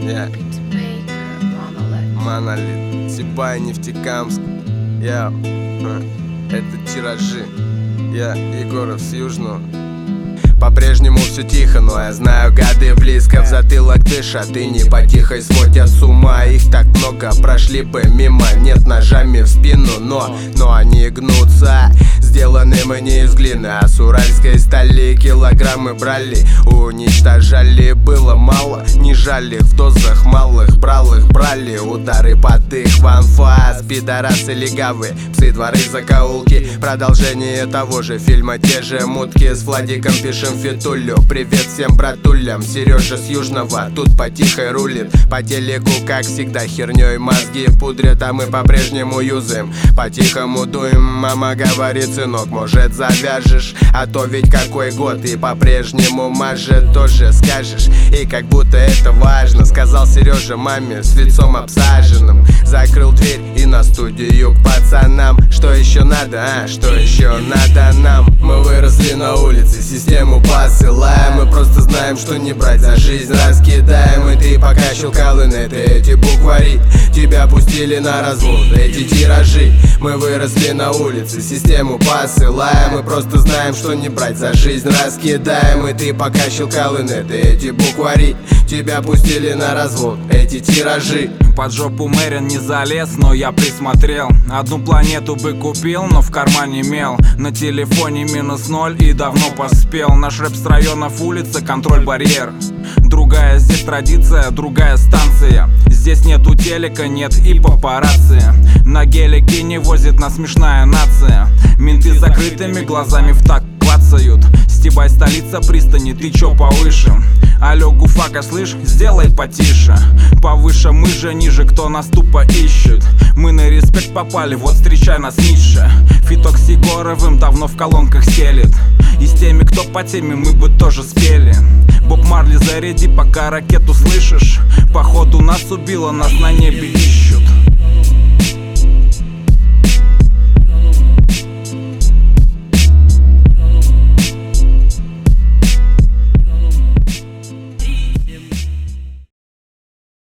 Yeah. Монолит, Сибай, Нефтекамск. Я, это тиражи. Я Егоров с Южного. По-прежнему все тихо, но я знаю, гады близко. В затылок дышат и не потихой сводят с ума. Их так много, прошли бы мимо. Нет, ножами в спину, но они гнутся. Сделаны мы не из глины, а с уральской стали. Килограммы брали, уничтожали. Было мало, не жали в дозах малых. Брал их, брали удары под их ванфас. Пидорасы легавые, псы, дворы, закоулки. Продолжение того же фильма, те же мутки. С Владиком пишем фитулю. Привет всем братулям, Сережа с Южного тут по тихой рулит. По телеку, как всегда, херней мозги пудрят, а мы по-прежнему юзаем. По-тихому дуем, мама говорит: сынок, может завяжешь, а то ведь какой год. И по-прежнему мажет, тоже скажешь. И как будто это важно, сказал Сережа маме с лицом обсаженным. Закрыл дверь и на студию к пацанам. Что еще надо, что еще надо нам? Мы выросли на улице, систему посылаем. Мы просто знаем, что не брать за жизнь, раскидаем. И ты пока щелкал инеты, эти буквари тебя пустили на развод, эти тиражи. Мы выросли на улице, систему посылаем. Мы просто знаем, что не брать за жизнь, раскидаем. И ты пока щелкал инеты, эти буквари тебя пустили на развод, эти тиражи. Под жопу Мэрин не залез, но я присмотрел. Одну планету бы купил, но в кармане мел. На телефоне -0 и давно поспел. Наш рэп с районов улицы, контроль-барьер. Другая здесь традиция, другая станция. Здесь нету телека, нет и папарацци. На гелике не возит нас смешная нация. Менты с закрытыми глазами в такт клацают. Стебай, столица пристани, ты чё повыше? Алло, гуфака, слышь, сделай потише. Повыше мы же, ниже, кто нас тупо ищет. Мы на респект попали, вот встречай нас Ницше. Фиток с Егоровым давно в колонках стелит. И с теми, кто по теме, мы бы тоже спели. Боб Марли, заряди, пока ракету слышишь. Походу нас убило, нас на небе ищут.